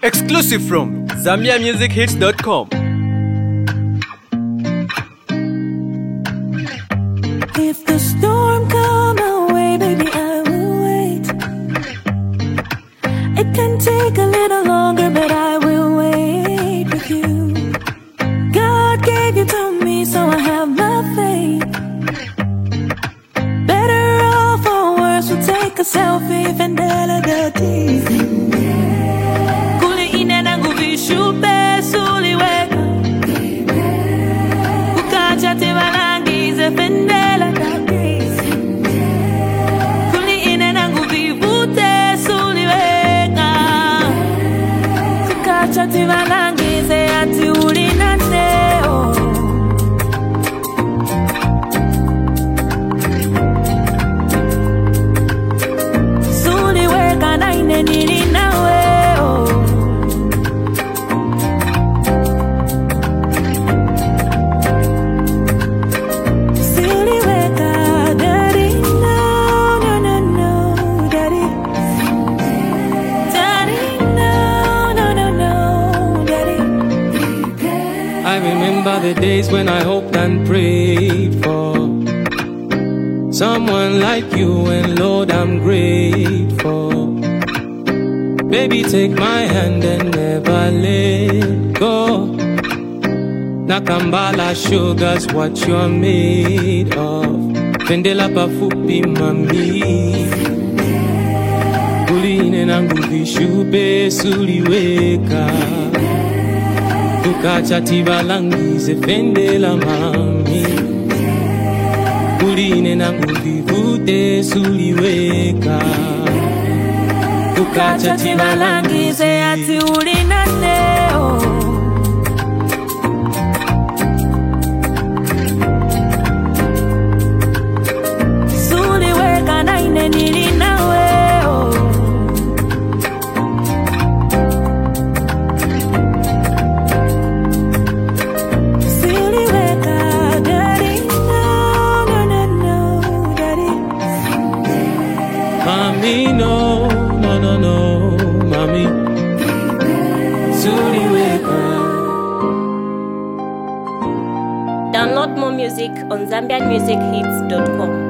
Exclusive from ZambiaMusicHits.com. If the storm come my way, baby, I will wait. It can take a little longer, but I will wait with you. God gave you to me, so I have my faith. Better off or worse, we'll take a selfie, fidelity. Kuli inena nguvishupe suliweka. Kukacha tibalangize fendela. Kuli inena nguvivute suliweka. Kukacha tibalangize ati ulinaneo. Suliweka na inenili nawe. I remember the days when I hoped and prayed for someone like you, and Lord, I'm grateful. Baby, take my hand and never let go. Nakambala sugar's what you're made of. Pendela pafupi mami. Kuline na nguvishupe suliweka. Kukacha tibalangize fendela mami. Kuline na nguvivute suliweka. Kukacha tibalangize ati ulinaneo. Suliweka na inenili nawe. Mami, no, mami. Suliweka. Download more music on ZambianMusicHits.com.